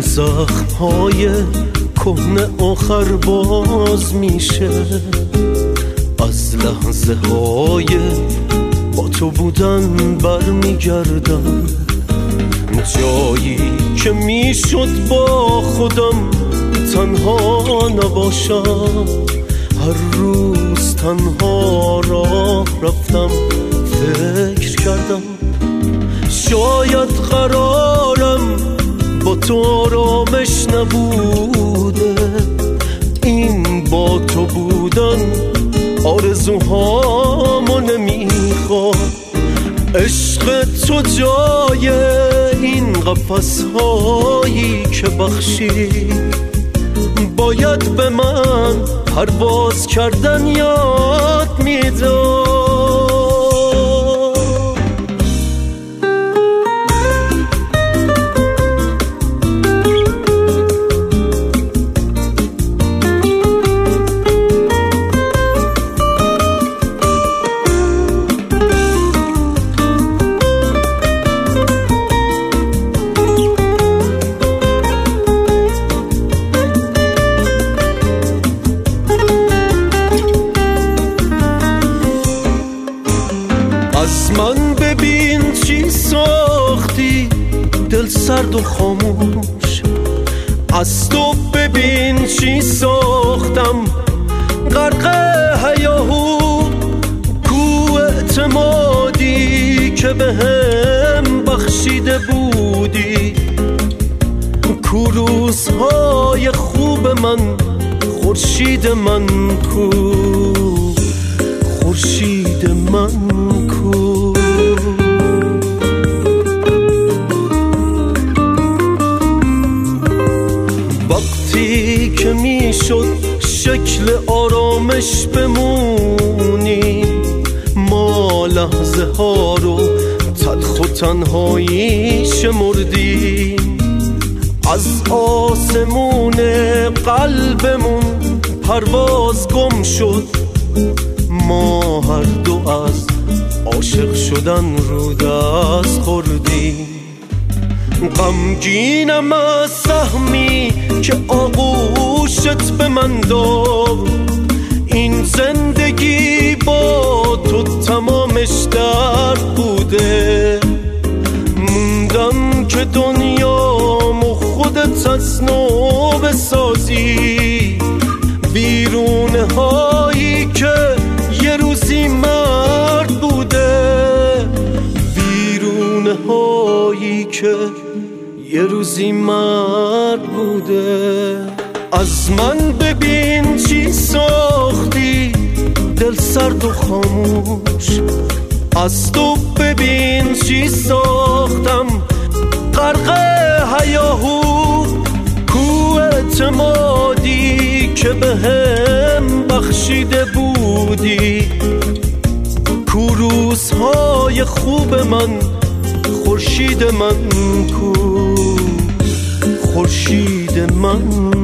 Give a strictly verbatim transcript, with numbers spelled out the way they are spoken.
زخم‌های کهنه آخر باز میشه، از لحظه های با تو بودن برمیگردم، جایی که میشد با خودم تنها نباشم. هر روز تنها راه رفتم، فکر کردم شاید قرارم با تو آرامش نبوده، این با تو بودن آرزوهامو نمیخواد. عشق تو جای این قفس‌هایی که بخشی، باید به من پرواز کردن یاد میداد. از من ببین چی ساختی، دل سرد و خاموش. از تو ببین چی ساختم، غرق هیاهو. کو اعتمادی که به هم بخشیده بودی، کو روزهای خوب من، خورشید من کو، خورشید من کو. وقتی که میشد شکل آرامش بمونی، ما لحظه ها رو تلخ و تنهایی شمردیم. از آسمون قلبمون پرواز گم شد، ما هر دو از عاشق شدن رو دست خوردیم. غمگینم از سهمی که آغوشت به من داد، این زندگی با تو تمامش درد بوده. موندم که دنیامو خودت از نو بسازی، بیرونه هایی که یه روزی مرد بوده، بیرونه هایی که یه روزی مرد بوده. از من ببین چی ساختی، دل سرد و خاموش. از تو ببین چی ساختم، غرق هیاهو. کو اعتمادی که به هم بخشیده بودی، کو روزهای خوب من، خورشید من کو، خورشید من